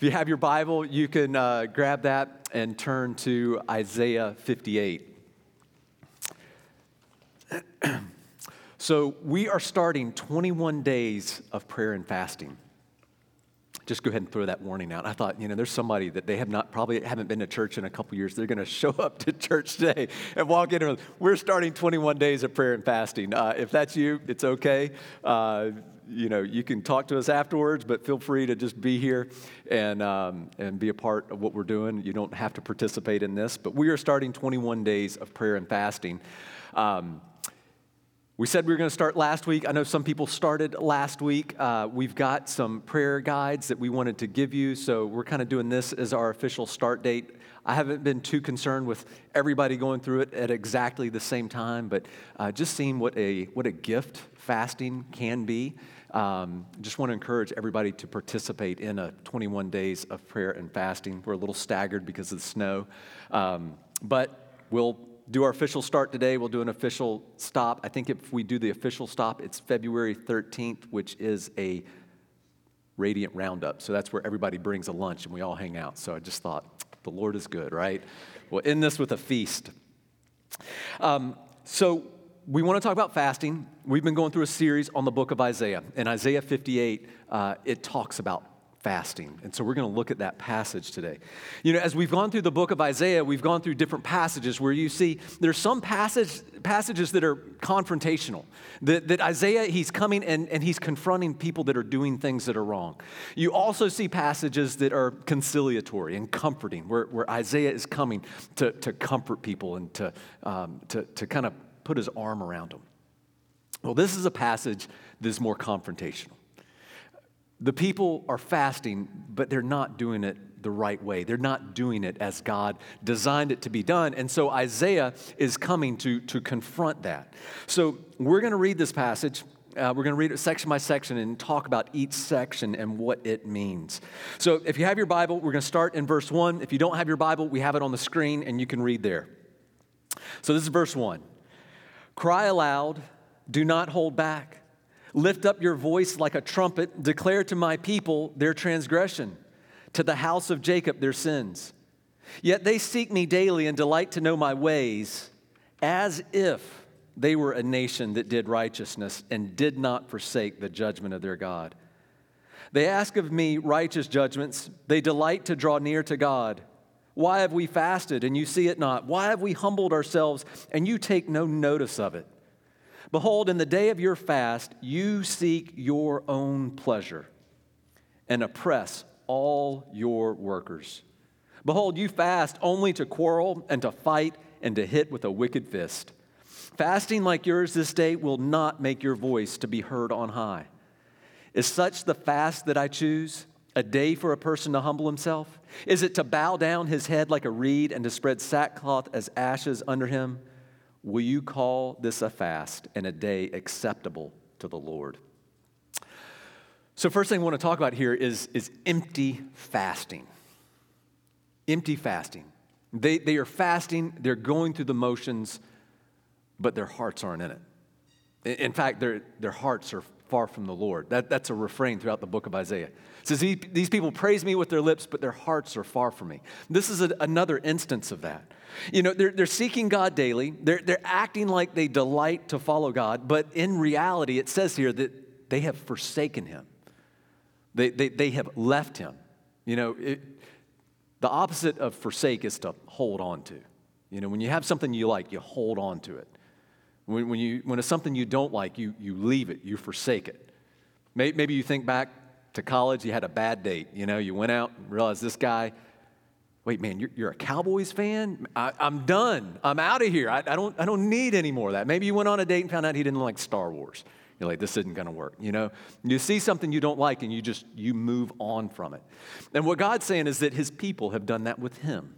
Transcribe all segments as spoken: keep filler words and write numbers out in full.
If you have your Bible, you can uh, grab that and turn to Isaiah fifty-eight. So we are starting twenty-one days of prayer and fasting. Just go ahead and throw that warning out. I thought, you know, there's somebody that they have not, probably haven't been to church in a couple years. They're going to show up to church today and walk in. And we're starting twenty-one days of prayer and fasting. Uh, if that's you, it's okay. Uh, you know, you can talk to us afterwards, but feel free to just be here and um, and be a part of what we're doing. You don't have to participate in this, but we are starting twenty-one days of prayer and fasting. Um, We said we were going to start last week. I know some people started last week. Uh, we've got some prayer guides that we wanted to give you, so we're kind of doing this as our official start date. I haven't been too concerned with everybody going through it at exactly the same time, but uh, just seeing what a what a gift fasting can be. Um, just want to encourage everybody to participate in a twenty-one days of prayer and fasting. We're a little staggered because of the snow, um, but we'll do our official start today. We'll do an official stop. I think if we do the official stop, it's February thirteenth, which is a Radiant Roundup. So that's where everybody brings a lunch and we all hang out. So I just thought, the Lord is good, right? We'll end this with a feast. Um, so we want to talk about fasting. We've been going through a series on the book of Isaiah. In Isaiah fifty-eight, uh, it talks about fasting. And so we're going to look at that passage today. You know, as we've gone through the book of Isaiah, we've gone through different passages where you see there's some passage, passages that are confrontational. That, that Isaiah, he's coming and, and he's confronting people that are doing things that are wrong. You also see passages that are conciliatory and comforting, where, where Isaiah is coming to, to comfort people and to, um, to, to kind of put his arm around them. Well, this is a passage that is more confrontational. The people are fasting, but they're not doing it the right way. They're not doing it as God designed it to be done. And so Isaiah is coming to, to confront that. So we're going to read this passage. Uh, we're going to read it section by section and talk about each section and what it means. So if you have your Bible, we're going to start in verse one. If you don't have your Bible, we have it on the screen and you can read there. So this is verse one. Cry aloud, do not hold back. Lift up your voice like a trumpet, declare to my people their transgression, to the house of Jacob their sins. Yet they seek me daily and delight to know my ways, as if they were a nation that did righteousness and did not forsake the judgment of their God. They ask of me righteous judgments, they delight to draw near to God. Why have we fasted and you see it not? Why have we humbled ourselves and you take no notice of it? Behold, in the day of your fast, you seek your own pleasure and oppress all your workers. Behold, you fast only to quarrel and to fight and to hit with a wicked fist. Fasting like yours this day will not make your voice to be heard on high. Is such the fast that I choose, a day for a person to humble himself? Is it to bow down his head like a reed and to spread sackcloth as ashes under him? Will you call this a fast and a day acceptable to the Lord? So first thing I want to talk about here is, is empty fasting. Empty fasting. They, they are fasting, they're going through the motions, but their hearts aren't in it. In fact, their, their hearts are far from the Lord. That, that's a refrain throughout the book of Isaiah. It says, these people praise me with their lips, but their hearts are far from me. This is a, another instance of that. You know, they're, they're seeking God daily. They're, they're acting like they delight to follow God, but in reality, it says here that they have forsaken him. They, they, they have left him. You know, it, the opposite of forsake is to hold on to. You know, when you have something you like, you hold on to it. When, when, you, when it's something you don't like, you, you leave it, you forsake it. Maybe, maybe you think back to college, you had a bad date. You know, you went out and realized this guy, wait, man, you're, you're a Cowboys fan? I, I'm done. I'm out of here. I, I don't I don't need any more of that. Maybe you went on a date and found out he didn't like Star Wars. You're like, this isn't going to work. You know, you see something you don't like and you just, you move on from it. And what God's saying is that his people have done that with him.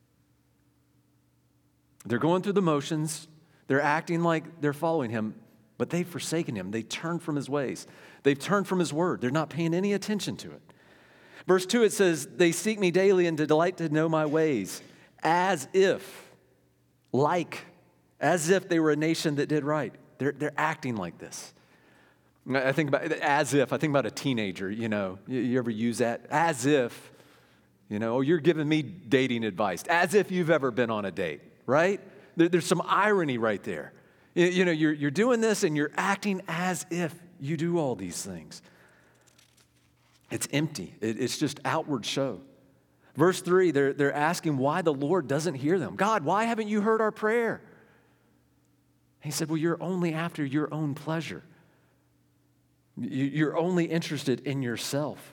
They're going through the motions. They're acting like they're following him, but they've forsaken him. They turned from his ways. They've turned from his word. They're not paying any attention to it. Verse two, it says, they seek me daily and to delight to know my ways, as if, like, as if they were a nation that did right. They're, they're acting like this. I think about, as if, I think about a teenager, you know. You, you ever use that? As if You know, oh, you're giving me dating advice, as if you've ever been on a date, right? There, there's some irony right there. You, you know, you're, you're doing this and you're acting as if you do all these things. It's empty. It, it's just outward show. Verse three, they're, they're asking why the Lord doesn't hear them. God, why haven't you heard our prayer? He said, well, you're only after your own pleasure. You're only interested in yourself.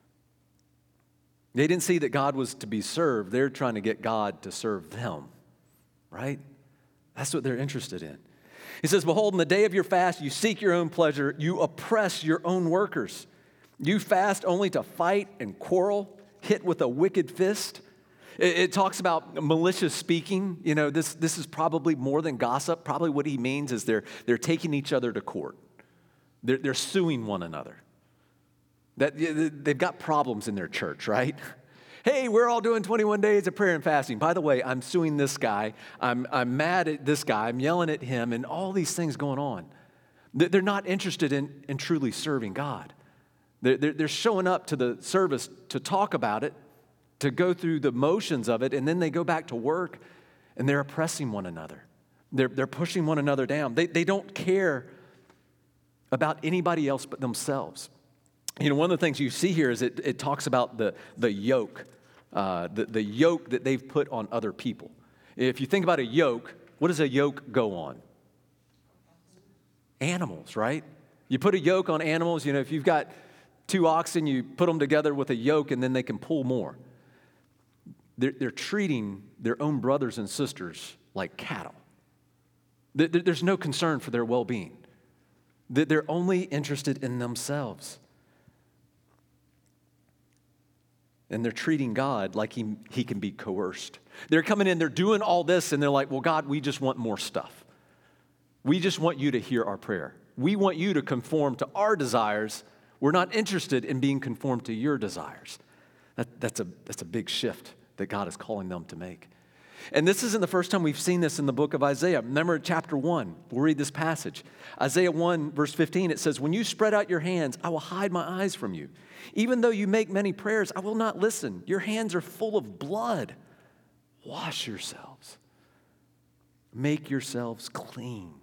They didn't see that God was to be served. They're trying to get God to serve them, right? That's what they're interested in. He says, behold, in the day of your fast, you seek your own pleasure. You oppress your own workers. You fast only to fight and quarrel, hit with a wicked fist. It, it talks about malicious speaking. You know, this, this is probably more than gossip. Probably what he means is they're, they're taking each other to court. They're, they're suing one another. That they've got problems in their church, right? Hey, we're all doing twenty-one days of prayer and fasting. By the way, I'm suing this guy. I'm, I'm mad at this guy. I'm yelling at him, and all these things going on. They're not interested in, in truly serving God. They're, they're showing up to the service to talk about it, to go through the motions of it, and then they go back to work, and they're oppressing one another. They're, they're pushing one another down. They, they don't care about anybody else but themselves. You know, one of the things you see here is it, it talks about the, the yoke, uh, the, the yoke that they've put on other people. If you think about a yoke, what does a yoke go on? Animals, right? You put a yoke on animals, you know, if you've got two oxen, you put them together with a yoke and then they can pull more. They're, they're treating their own brothers and sisters like cattle. There, there's no concern for their well-being. They're only interested in themselves. And they're treating God like he, he can be coerced. They're coming in, they're doing all this, and they're like, well, God, we just want more stuff. We just want you to hear our prayer. We want you to conform to our desires. We're not interested in being conformed to your desires. That, that's a, that's a big shift that God is calling them to make. And this isn't the first time we've seen this in the book of Isaiah. Remember chapter one, we'll read this passage. Isaiah one, verse fifteen, it says, when you spread out your hands, I will hide my eyes from you. Even though you make many prayers, I will not listen. Your hands are full of blood. Wash yourselves. Make yourselves clean.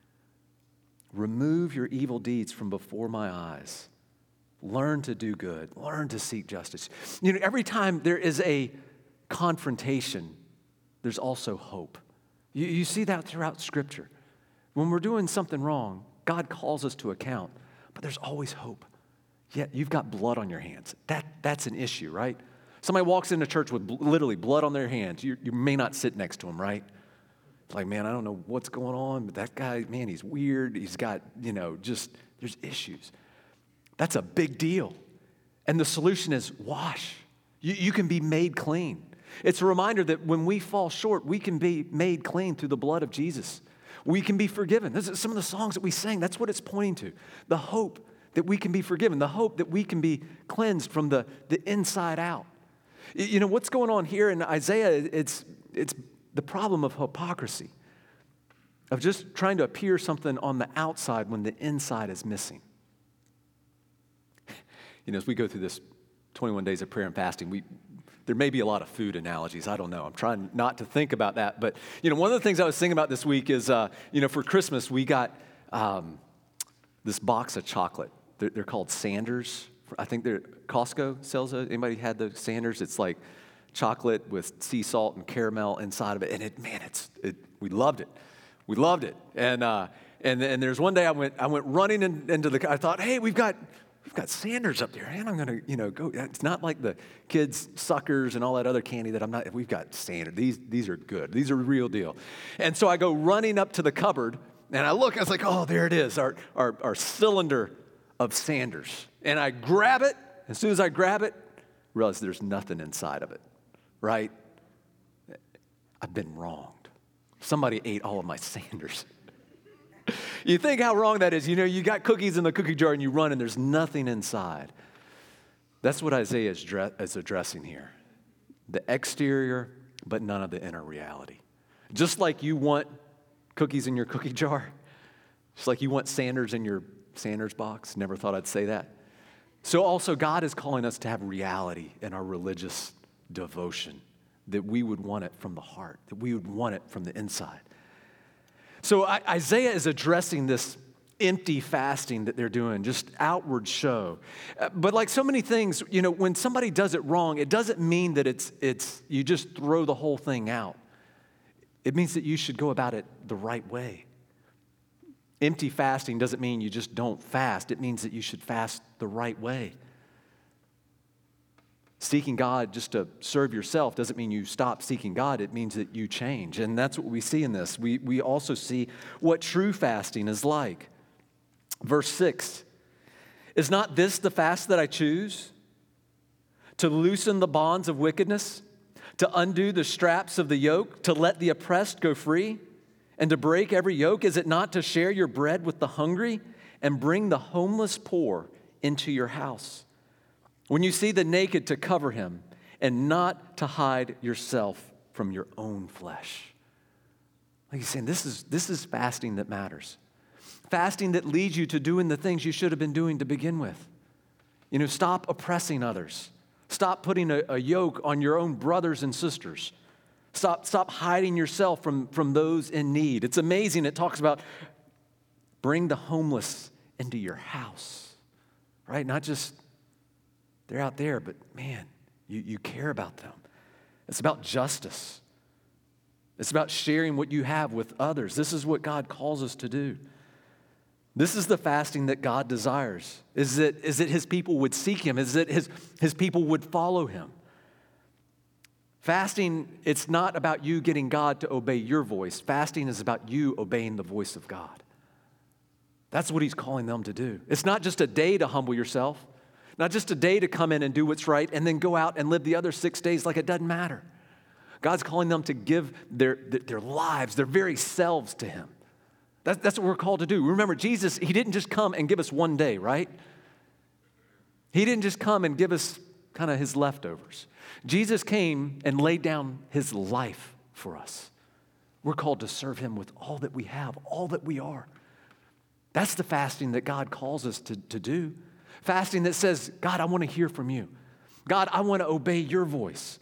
Remove your evil deeds from before my eyes. Learn to do good. Learn to seek justice. You know, every time there is a confrontation, there's also hope. You, you see that throughout Scripture. When we're doing something wrong, God calls us to account, but there's always hope. Yet you've got blood on your hands. That, that's an issue, right? Somebody walks into church with bl- literally blood on their hands. You, you may not sit next to them, right? It's like, man, I don't know what's going on, but that guy, man, he's weird. He's got, you know, just, there's issues. That's a big deal. And the solution is wash. You, you can be made clean. It's a reminder that when we fall short, we can be made clean through the blood of Jesus. We can be forgiven. This is some of the songs that we sing. That's what it's pointing to. The hope that we can be forgiven. The hope that we can be cleansed from the, the inside out. You know, what's going on here in Isaiah, it's, it's the problem of hypocrisy, of just trying to appear something on the outside when the inside is missing. You know, as we go through this twenty-one days of prayer and fasting, we there may be a lot of food analogies. I don't know. I'm trying not to think about that. But, you know, one of the things I was thinking about this week is, uh, you know, for Christmas, we got um, this box of chocolate. They're, they're called Sanders. I think they're, Costco sells it. Anybody had the Sanders? It's like chocolate with sea salt and caramel inside of it. And it, man, it's, it, we loved it. We loved it. And, uh, and, and there's one day I went, I went running in, into the, I thought, hey, we've got, We've got Sanders up there, and I'm going to, you know, go. It's not like the kids' suckers and all that other candy that I'm not. We've got Sanders. These, these are good. These are real deal. And so I go running up to the cupboard, and I look. I was like, oh, there it is, our, our, our cylinder of Sanders. And I grab it. As soon as I grab it, realize there's nothing inside of it, right? I've been wronged. Somebody ate all of my Sanders. You think how wrong that is. You know, you got cookies in the cookie jar and you run and there's nothing inside. That's what Isaiah is, dre- is addressing here. The exterior, but none of the inner reality. Just like you want cookies in your cookie jar, just like you want Sanders in your Sanders box. Never thought I'd say that. So also God is calling us to have reality in our religious devotion, that we would want it from the heart, that we would want it from the inside. So I, Isaiah is addressing this empty fasting that they're doing, just outward show. Uh, but like so many things, you know, when somebody does it wrong, it doesn't mean that it's it's you just throw the whole thing out. It means that you should go about it the right way. Empty fasting doesn't mean you just don't fast. It means that you should fast the right way. Seeking God just to serve yourself doesn't mean you stop seeking God. It means that you change. And that's what we see in this. We, we also see what true fasting is like. Verse six, is not this the fast that I choose? To loosen the bonds of wickedness, to undo the straps of the yoke, to let the oppressed go free, and to break every yoke? Is it not to share your bread with the hungry and bring the homeless poor into your house? When you see the naked, to cover him, and not to hide yourself from your own flesh. Like he's saying, this is, this is fasting that matters. Fasting that leads you to doing the things you should have been doing to begin with. You know, stop oppressing others. Stop putting a, a yoke on your own brothers and sisters. Stop, stop hiding yourself from, from those in need. It's amazing. It talks about bring the homeless into your house, right? Not just they're out there, but man, you, you care about them. It's about justice. It's about sharing what you have with others. This is what God calls us to do. This is the fasting that God desires. Is it, is it his people would seek him? Is it his, his people would follow him? Fasting, it's not about you getting God to obey your voice. Fasting is about you obeying the voice of God. That's what he's calling them to do. It's not just a day to humble yourself, not just a day to come in and do what's right and then go out and live the other six days like it doesn't matter. God's calling them to give their, their lives, their very selves to him. That's, that's what we're called to do. Remember, Jesus, he didn't just come and give us one day, right? He didn't just come and give us kind of his leftovers. Jesus came and laid down his life for us. We're called to serve him with all that we have, all that we are. That's the fasting that God calls us to, to do. Fasting that says, God, I want to hear from you. God, I want to obey your voice.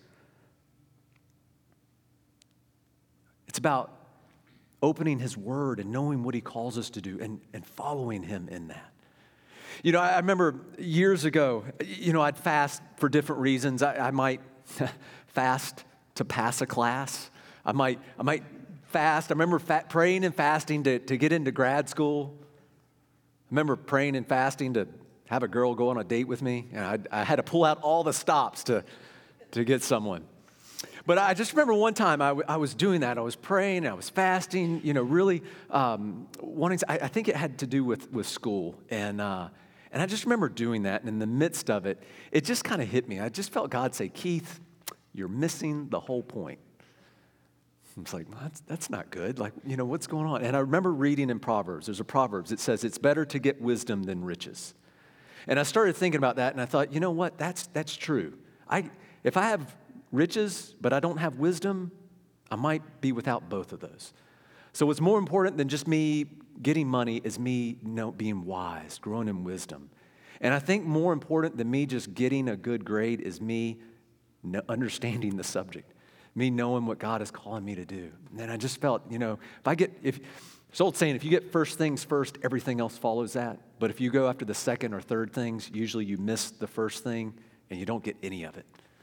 It's about opening his word and knowing what he calls us to do and, and following him in that. You know, I, I remember years ago, you know, I'd fast for different reasons. I, I might fast to pass a class. I might, I might fast. I remember fat, praying and fasting to, to get into grad school. I remember praying and fasting to have a girl go on a date with me. And I, I had to pull out all the stops to, to get someone. But I just remember one time I, w- I was doing that. I was praying, I was fasting, you know, really um, wanting to, I, I think it had to do with, with school. And, uh, and I just remember doing that. And in the midst of it, it just kind of hit me. I just felt God say, Keith, you're missing the whole point. It's like, well, that's, that's not good. Like, you know, what's going on? And I remember reading in Proverbs, there's a Proverbs that says, it's better to get wisdom than riches. And I started thinking about that, and I thought, you know what? That's that's true. I if I have riches, but I don't have wisdom, I might be without both of those. So what's more important than just me getting money is me know, being wise, growing in wisdom. And I think more important than me just getting a good grade is me understanding the subject, me knowing what God is calling me to do. And I just felt, you know, if I get, if, it's old saying, if you get first things first, everything else follows that. But if you go after the second or third things, usually you miss the first thing and you don't get any of it.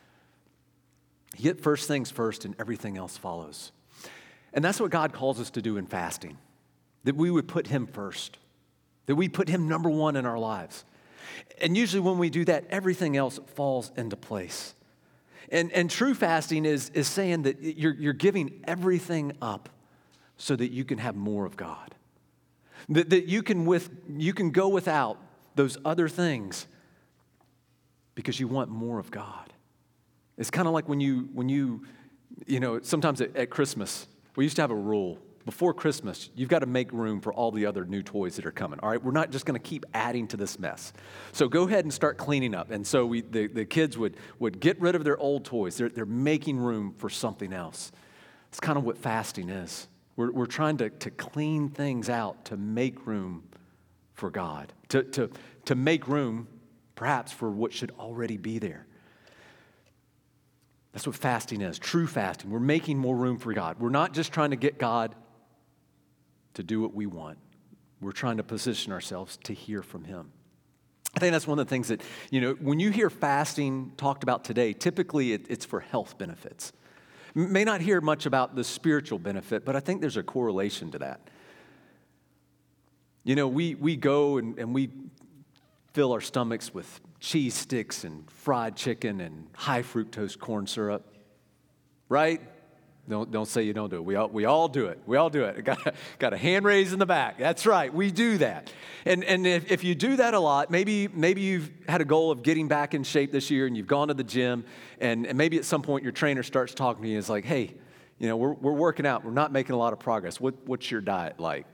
You get first things first and everything else follows. And that's what God calls us to do in fasting, that we would put him first, that we put him number one in our lives. And usually when we do that, everything else falls into place. And, and true fasting is, is saying that you're, you're giving everything up so that you can have more of God. That, that you can with you can go without those other things because you want more of God. It's kind of like when you, when you, you know, sometimes at, at Christmas, we used to have a rule. Before Christmas, you've got to make room for all the other new toys that are coming. All right, we're not just going to keep adding to this mess. So go ahead and start cleaning up. And so we, the, the kids would, would get rid of their old toys. They're, they're making room for something else. It's kind of what fasting is. We're, we're trying to, to clean things out to make room for God, to, to, to make room perhaps for what should already be there. That's what fasting is, true fasting. We're making more room for God. We're not just trying to get God to do what we want. We're trying to position ourselves to hear from him. I think that's one of the things that, you know, when you hear fasting talked about today, typically it, it's for health benefits. You may not hear much about the spiritual benefit, but I think there's a correlation to that. You know, we, we go and, and we fill our stomachs with cheese sticks and fried chicken and high fructose corn syrup, right? Don't, don't say you don't do it. We all, we all do it. We all do it. Got a, got a hand raised in the back. That's right. We do that. And, and if, if you do that a lot, maybe, maybe you've had a goal of getting back in shape this year and you've gone to the gym and, and maybe at some point your trainer starts talking to you and is like, hey, you know, we're, we're working out. We're not making a lot of progress. What, what's your diet like?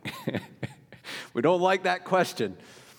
We don't like that question.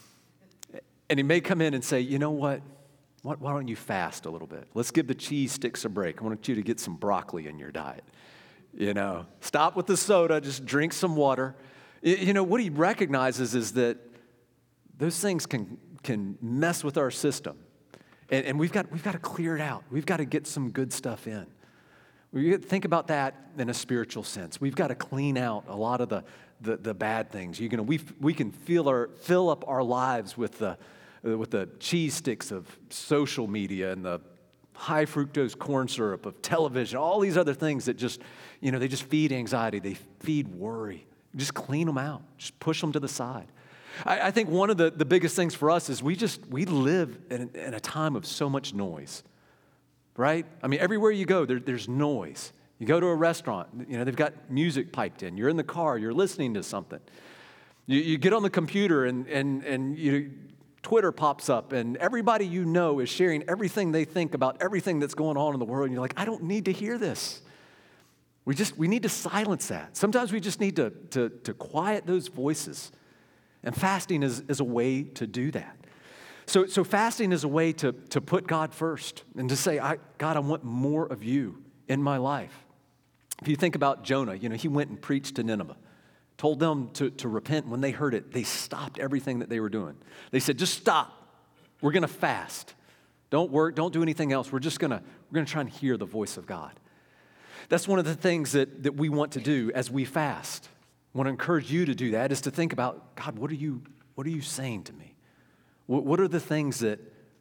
And he may come in and say, you know what? Why, why don't you fast a little bit? Let's give the cheese sticks a break. I want you to get some broccoli in your diet. You know, stop with the soda, just drink some water. You know, what he recognizes is that those things can, can mess with our system. And, and we've got, we've got to clear it out. We've got to get some good stuff in. We think about that in a spiritual sense. We've got to clean out a lot of the, the, the bad things. You know, we we can fill our fill up our lives with the with the cheese sticks of social media and the high fructose corn syrup of television, all these other things that just, you know, they just feed anxiety, they feed worry. Just clean them out, just push them to the side. I, I think one of the, the biggest things for us is we just, we live in, in a time of so much noise, right? I mean, everywhere you go, there, there's noise. You go to a restaurant, you know, they've got music piped in. You're in the car, you're listening to something. You, you get on the computer and, and, and you, Twitter pops up and everybody you know is sharing everything they think about everything that's going on in the world. And you're like, I don't need to hear this. We just, we need to silence that. Sometimes we just need to, to, to quiet those voices. And fasting is, is a way to do that. So, so fasting is a way to, to put God first and to say, I, God, I want more of you in my life. If you think about Jonah, you know, he went and preached to Nineveh. Told them to, to repent. When they heard it, they stopped everything that they were doing. They said, just stop. We're going to fast. Don't work. Don't do anything else. We're just going to we're going to try and hear the voice of God. That's one of the things that, that we want to do as we fast. I want to encourage you to do that, is to think about, God, what are you, what are you saying to me? What, what are the things that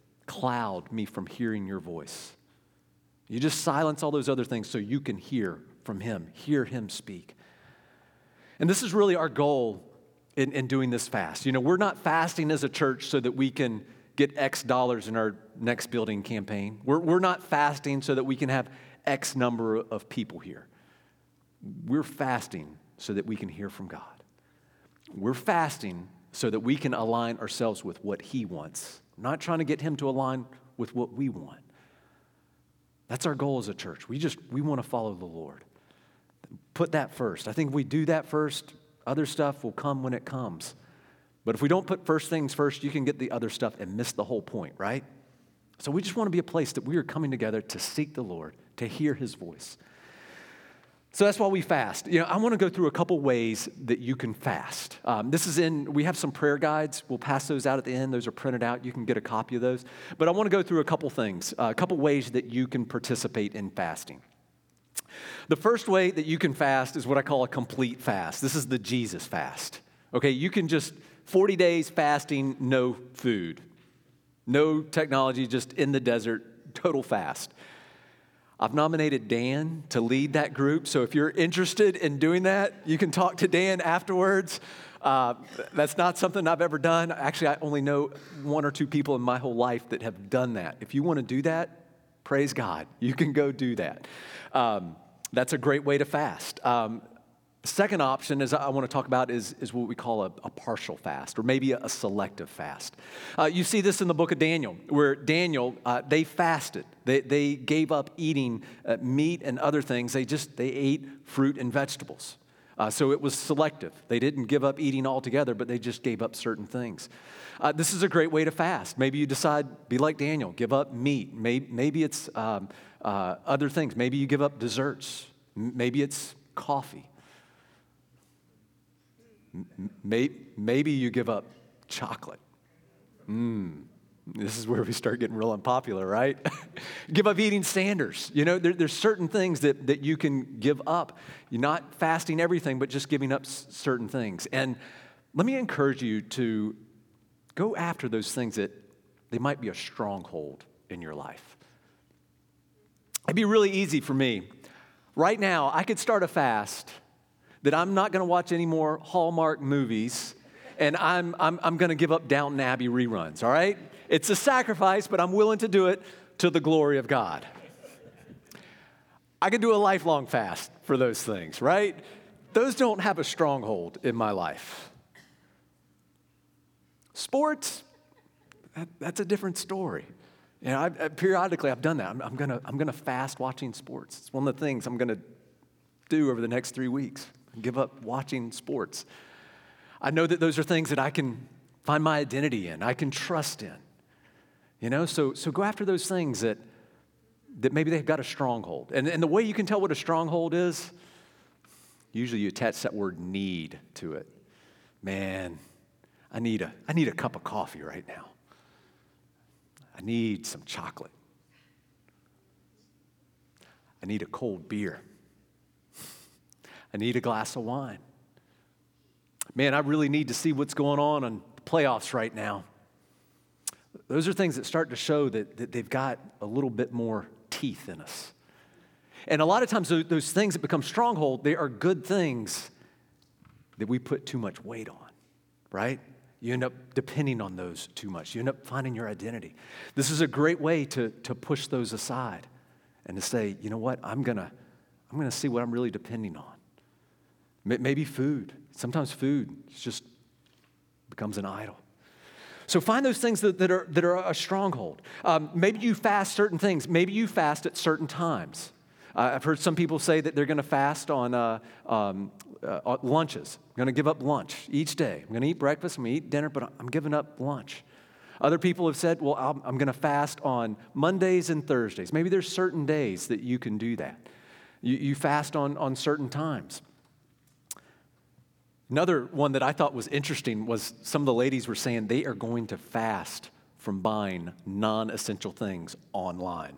cloud me from hearing your voice? You just silence all those other things so you can hear from him, hear him speak. And this is really our goal in, in doing this fast. You know, we're not fasting as a church so that we can get X dollars in our next building campaign. We're, we're not fasting so that we can have X number of people here. We're fasting so that we can hear from God. We're fasting so that we can align ourselves with what he wants. I'm not trying to get him to align with what we want. That's our goal as a church. We just, we want to follow the Lord. Put that first. I think if we do that first, other stuff will come when it comes. But if we don't put first things first, you can get the other stuff and miss the whole point, right? So we just want to be a place that we are coming together to seek the Lord, to hear his voice. So that's why we fast. You know, I want to go through a couple ways that you can fast. Um, this is in, we have some prayer guides. We'll pass those out at the end. Those are printed out. You can get a copy of those. But I want to go through a couple things, uh, a couple ways that you can participate in fasting. The first way that you can fast is what I call a complete fast. This is the Jesus fast. Okay, you can just, forty days fasting, no food, no technology, just in the desert, total fast. I've nominated Dan to lead that group, so if you're interested in doing that, you can talk to Dan afterwards. Uh, that's not something I've ever done. Actually, I only know one or two people in my whole life that have done that. If you want to do that, praise God. You can go do that. Um, that's a great way to fast. Um, Second option is I want to talk about is, is what we call a, a partial fast, or maybe a, a selective fast. Uh, you see this in the book of Daniel, where Daniel, uh, they fasted. They, they gave up eating uh, meat and other things. They just, they ate fruit and vegetables. Uh, so it was selective. They didn't give up eating altogether, but they just gave up certain things. Uh, this is a great way to fast. Maybe you decide, be like Daniel, give up meat. Maybe, maybe it's um, uh, other things. Maybe you give up desserts. Maybe it's coffee. Maybe you give up chocolate. Mm, This is where we start getting real unpopular, right? Give up eating Sanders. You know, there, there's certain things that, that you can give up. You're not fasting everything, but just giving up s- certain things. And let me encourage you to go after those things that they might be a stronghold in your life. It'd be really easy for me. Right now, I could start a fast that I'm not going to watch any more Hallmark movies, and I'm, I'm, I'm going to give up Downton Abbey reruns, all right? It's a sacrifice, but I'm willing to do it to the glory of God. I could do a lifelong fast for those things, right? Those don't have a stronghold in my life. Sports, that, that's a different story. You know, I, I, periodically I've done that. I'm, I'm gonna I'm gonna fast watching sports. It's one of the things I'm gonna do over the next three weeks. Give up watching sports. I know that those are things that I can find my identity in. I can trust in. You know, so so go after those things that that maybe they've got a stronghold. And, and the way you can tell what a stronghold is, usually you attach that word need to it. Man, I need a I need a cup of coffee right now. I need some chocolate. I need a cold beer. I need a glass of wine. Man, I really need to see what's going on in the playoffs right now. Those are things that start to show that, that they've got a little bit more teeth in us. And a lot of times those, those things that become stronghold, they are good things that we put too much weight on, right? You end up depending on those too much. You end up finding your identity. This is a great way to, to push those aside and to say, you know what, I'm gonna, I'm gonna see what I'm really depending on. Maybe food. Sometimes food just becomes an idol. So find those things that, that, are, that are a stronghold. Um, maybe you fast certain things. Maybe you fast at certain times. Uh, I've heard some people say that they're going to fast on, uh, um, uh, on lunches. I'm going to give up lunch each day. I'm going to eat breakfast, I'm going to eat dinner, but I'm giving up lunch. Other people have said, well, I'm, I'm going to fast on Mondays and Thursdays. Maybe there's certain days that you can do that. You, you fast on, on certain times. Another one that I thought was interesting was some of the ladies were saying they are going to fast from buying non-essential things online.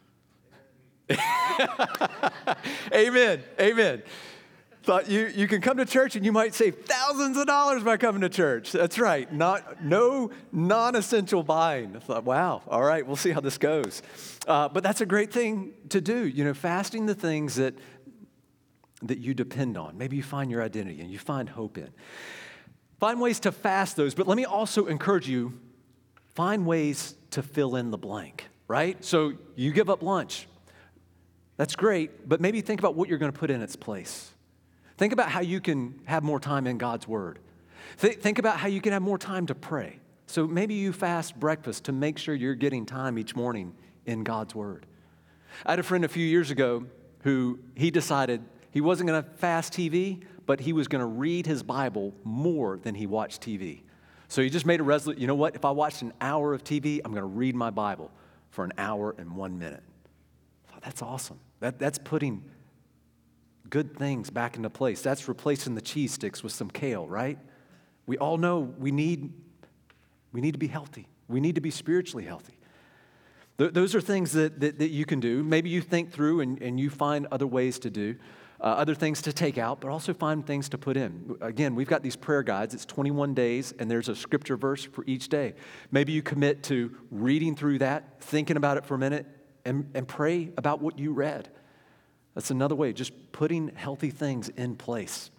Amen, amen. Thought you, you can come to church and you might save thousands of dollars by coming to church. That's right, not no non-essential buying. I thought, wow, all right, we'll see how this goes. Uh, but that's a great thing to do, you know, fasting the things that that you depend on. Maybe you find your identity and you find hope in. Find ways to fast those, but let me also encourage you, find ways to fill in the blank, right? So you give up lunch. That's great, but maybe think about what you're going to put in its place. Think about how you can have more time in God's Word. Th- think about how you can have more time to pray. So maybe you fast breakfast to make sure you're getting time each morning in God's Word. I had a friend a few years ago who he decided he wasn't going to fast T V, but he was going to read his Bible more than he watched T V. So he just made a resolution, you know what, if I watched an hour of T V, I'm going to read my Bible for an hour and one minute. Oh, that's awesome. That, that's putting good things back into place. That's replacing the cheese sticks with some kale, right? We all know we need, we need to be healthy. We need to be spiritually healthy. Th- those are things that, that, that you can do. Maybe you think through and, and you find other ways to do. Uh, other things to take out, but also find things to put in. Again, we've got these prayer guides. It's twenty-one days, and there's a scripture verse for each day. Maybe you commit to reading through that, thinking about it for a minute, and, and pray about what you read. That's another way, just putting healthy things in place.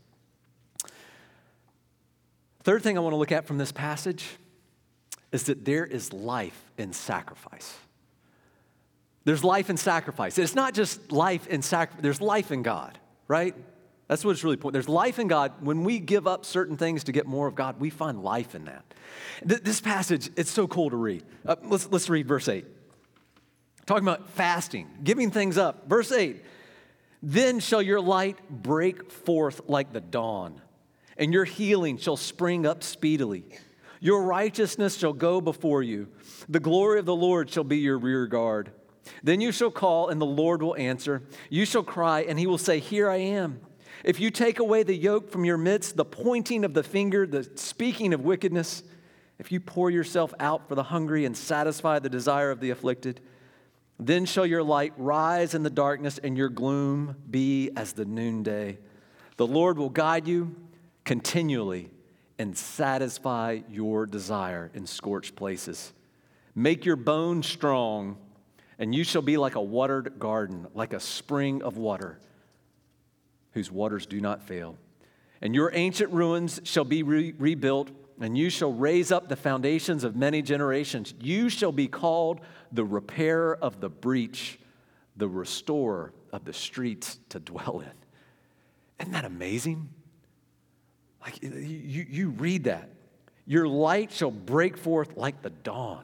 Third thing I want to look at from this passage is that there is life in sacrifice. There's life in sacrifice. It's not just life in sacrifice. There's life in God. Right? That's what it's really important. There's life in God. When we give up certain things to get more of God, we find life in that. Th- this passage, it's so cool to read. Uh, let's, let's read verse eight. Talking about fasting, giving things up. Verse eight, then shall your light break forth like the dawn, and your healing shall spring up speedily. Your righteousness shall go before you. The glory of the Lord shall be your rear guard. Then you shall call, and the Lord will answer. You shall cry, and he will say, here I am. If you take away the yoke from your midst, the pointing of the finger, the speaking of wickedness, if you pour yourself out for the hungry and satisfy the desire of the afflicted, then shall your light rise in the darkness and your gloom be as the noonday. The Lord will guide you continually and satisfy your desire in scorched places. Make your bones strong, and you shall be like a watered garden, like a spring of water, whose waters do not fail. And your ancient ruins shall be re- rebuilt, and you shall raise up the foundations of many generations. You shall be called the repairer of the breach, the restorer of the streets to dwell in. Isn't that amazing? Like, you, you read that. Your light shall break forth like the dawn.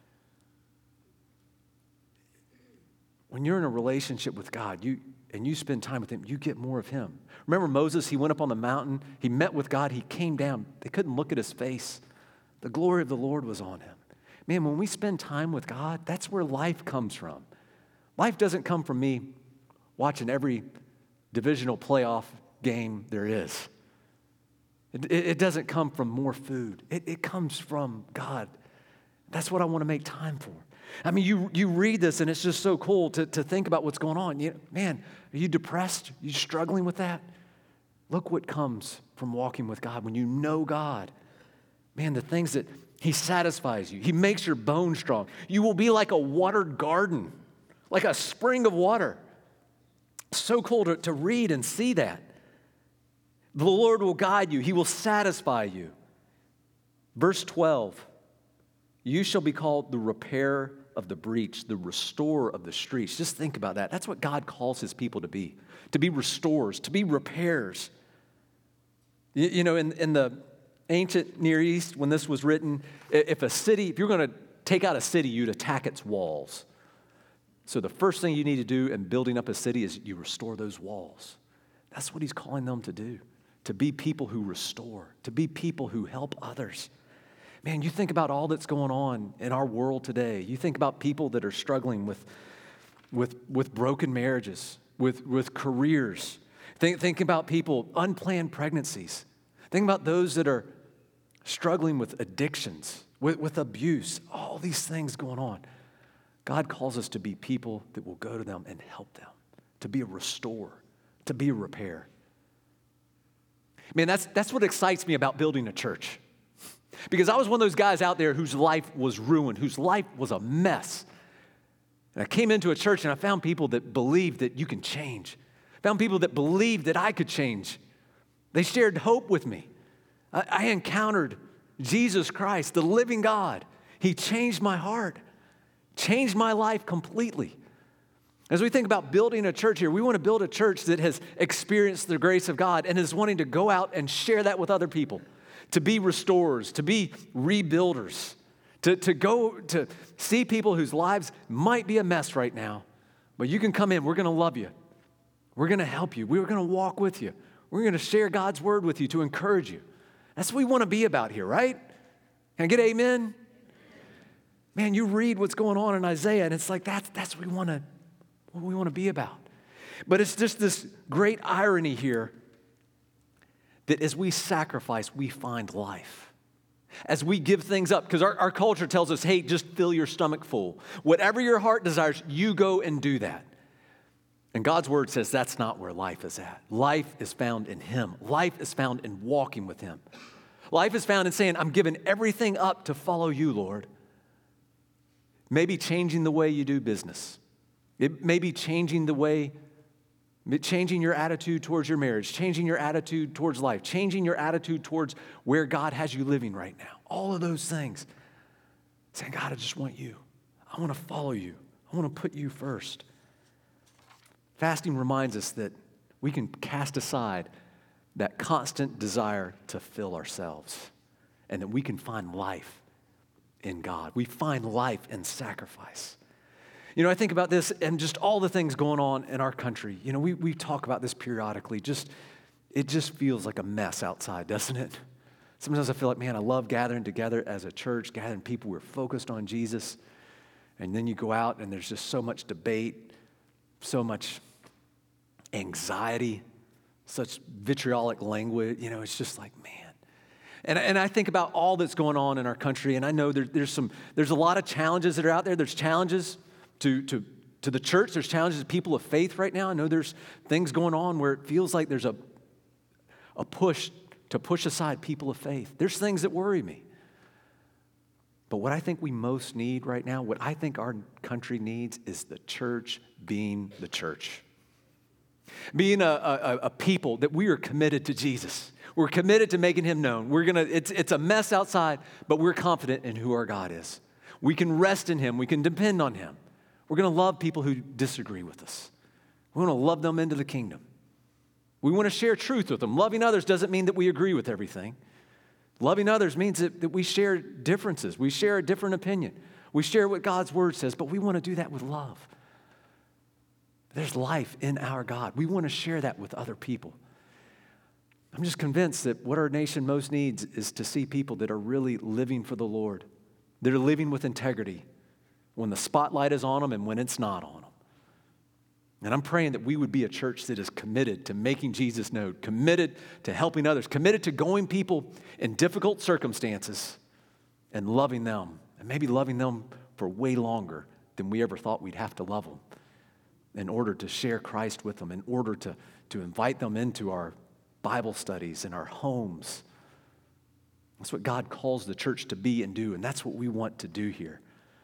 When you're in a relationship with God, you and you spend time with him, you get more of him. Remember Moses, he went up on the mountain, he met with God, he came down. They couldn't look at his face. The glory of the Lord was on him. Man, when we spend time with God, that's where life comes from. Life doesn't come from me watching every divisional playoff game there is. It, it, it doesn't come from more food. It, it comes from God. That's what I want to make time for. I mean, you you read this, and it's just so cool to, to think about what's going on. You, man, are you depressed? Are you struggling with that? Look what comes from walking with God. When you know God, man, the things that he satisfies you. He makes your bones strong. You will be like a watered garden, like a spring of water. So cool to, to read and see that. The Lord will guide you. He will satisfy you. Verse twelve, you shall be called the repairer of the breach, the restorer of the streets. Just think about that. That's what God calls his people to be, to be restorers, to be repairers. You, you know, in, in the ancient Near East, when this was written, if a city, if you're going to take out a city, you'd attack its walls. So the first thing you need to do in building up a city is you restore those walls. That's what he's calling them to do, to be people who restore, to be people who help others. Man, you think about all that's going on in our world today. You think about people that are struggling with, with, with broken marriages, with, with careers. Think, think about people, unplanned pregnancies. Think about those that are struggling with addictions, with, with abuse, all these things going on. God calls us to be people that will go to them and help them, to be a restorer, to be a repair. Man, that's, that's what excites me about building a church. Because I was one of those guys out there whose life was ruined, whose life was a mess. And I came into a church and I found people that believed that you can change. I found people that believed that I could change. They shared hope with me. I, I encountered Jesus Christ, the living God. He changed my heart, changed my life completely. As we think about building a church here, we want to build a church that has experienced the grace of God and is wanting to go out and share that with other people. To be restorers, to be rebuilders, to, to go to see people whose lives might be a mess right now, but you can come in. We're going to love you. We're going to help you. We're going to walk with you. We're going to share God's word with you to encourage you. That's what we want to be about here, right? Can I get amen? Man, you read what's going on in Isaiah, and it's like that's, that's what we want to what we want to be about. But it's just this great irony here that as we sacrifice, we find life. As we give things up, because our, our culture tells us, hey, just fill your stomach full. Whatever your heart desires, you go and do that. And God's word says that's not where life is at. Life is found in him. Life is found in walking with him. Life is found in saying, I'm giving everything up to follow you, Lord. Maybe changing the way you do business. It may be changing the way Changing your attitude towards your marriage, changing your attitude towards life, changing your attitude towards where God has you living right now. All of those things. Saying, God, I just want you. I want to follow you. I want to put you first. Fasting reminds us that we can cast aside that constant desire to fill ourselves and that we can find life in God. We find life in sacrifice. You know, I think about this and just all the things going on in our country. You know, we, we talk about this periodically. Just, it just feels like a mess outside, doesn't it? Sometimes I feel like, man, I love gathering together as a church, gathering people who are focused on Jesus. And then you go out and there's just so much debate, so much anxiety, such vitriolic language. You know, it's just like, man. And, and I think about all that's going on in our country, and I know there, there's some there's a lot of challenges that are out there. There's challenges to, to, to the church. There's challenges to people of faith right now. I know there's things going on where it feels like there's a, a push to push aside people of faith. There's things that worry me. But what I think we most need right now, what I think our country needs, is the church being the church. Being a, a, a people that we are committed to Jesus. We're committed to making him known. We're gonna, it's, it's a mess outside, but we're confident in who our God is. We can rest in him. We can depend on him. We're going to love people who disagree with us. We want to love them into the kingdom. We want to share truth with them. Loving others doesn't mean that we agree with everything. Loving others means that, that we share differences. We share a different opinion. We share what God's word says, but we want to do that with love. There's life in our God. We want to share that with other people. I'm just convinced that what our nation most needs is to see people that are really living for the Lord, that are living with integrity when the spotlight is on them and when it's not on them. And I'm praying that we would be a church that is committed to making Jesus known, committed to helping others, committed to going people in difficult circumstances and loving them, and maybe loving them for way longer than we ever thought we'd have to love them, in order to share Christ with them, in order to, to invite them into our Bible studies in our homes. That's what God calls the church to be and do, and that's what we want to do here.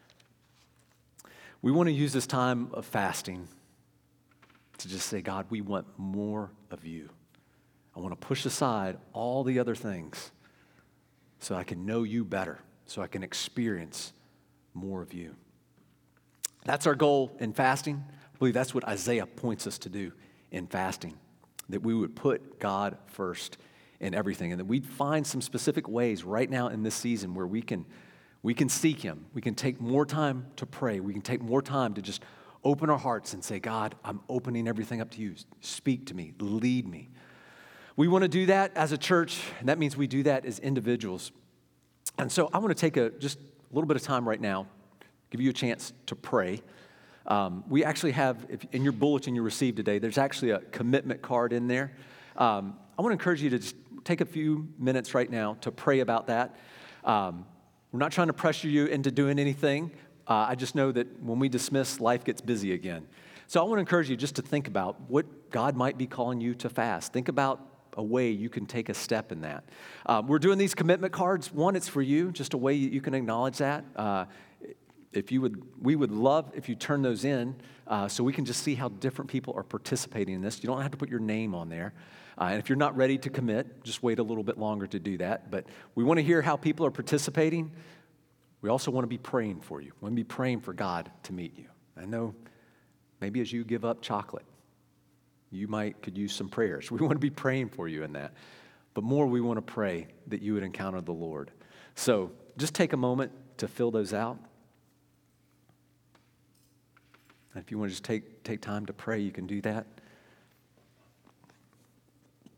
We want to use this time of fasting to just say, God, we want more of you. I want to push aside all the other things so I can know you better, so I can experience more of you. That's our goal in fasting. I believe that's what Isaiah points us to do in fasting. That we would put God first in everything, and that we'd find some specific ways right now in this season where we can, we can seek him. We can take more time to pray. We can take more time to just open our hearts and say, God, I'm opening everything up to you. Speak to me. Lead me. We want to do that as a church, and that means we do that as individuals. And so I want to take a just a little bit of time right now, give you a chance to pray. Um, we actually have, if, in your bulletin you received today, there's actually a commitment card in there. Um, I want to encourage you to just take a few minutes right now to pray about that. Um, we're not trying to pressure you into doing anything. Uh, I just know that when we dismiss, life gets busy again. So I want to encourage you just to think about what God might be calling you to fast. Think about a way you can take a step in that. Um, we're doing these commitment cards. One, it's for you, just a way you can acknowledge that. Uh, If you would, we would love if you turn those in uh, so we can just see how different people are participating in this. You don't have to put your name on there. Uh, and if you're not ready to commit, just wait a little bit longer to do that. But we want to hear how people are participating. We also want to be praying for you. We want to be praying for God to meet you. I know maybe as you give up chocolate, you might could use some prayers. We want to be praying for you in that. But more, we want to pray that you would encounter the Lord. So just take a moment to fill those out. And if you want to just take, take time to pray, you can do that.